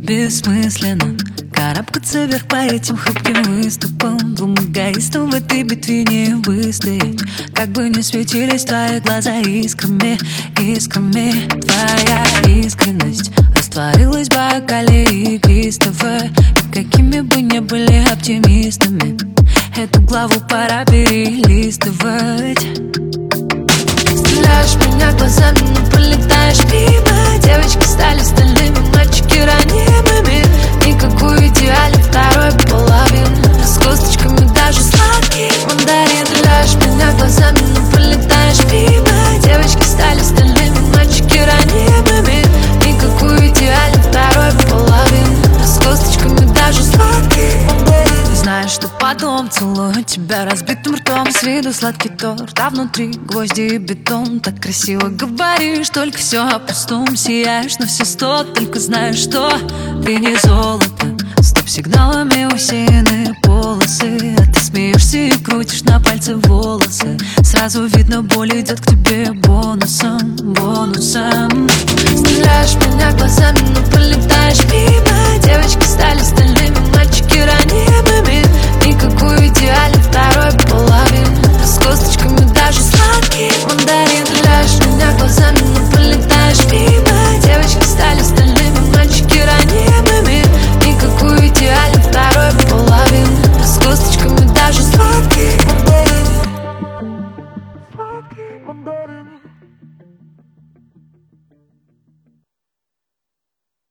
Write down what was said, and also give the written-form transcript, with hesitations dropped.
Бессмысленно карабкаться вверх по этим хрупким выступам. Двум эгоистам в этой битве не выстоять. Как бы ни светились твои глаза искрами, искрами. Твоя искренность растворилась в бокале игристого. И какими бы ни были оптимистами, эту главу пора перелистывать. Стреляешь меня глазами, но пролетаешь мимо. Девочки стали стальными, мальчики ранимыми. Никакой идеален второй половины. С косточками даже сладкий мандарин. Стреляешь меня глазами, но пролетаешь мимо. Девочки стали стальными, мальчики ранимыми. Никакой идеален второй половины. С косточками даже сладкий мандарин. Знаешь, что потом целую тебя разбитым ртом. С виду сладкий торт, а внутри гвозди и бетон. Так красиво говоришь, только все о пустом. Сияешь на все 100, только знаешь, что ты не золото. Стоп-сигналами усеяны полосы, а ты смеешься и крутишь на пальце волосы. Сразу видно, боль идет к тебе бонусом, бонусом. Стреляешь меня глазами, но пролетаешь мимо. Девочки стали стальными, мальчики ранимыми.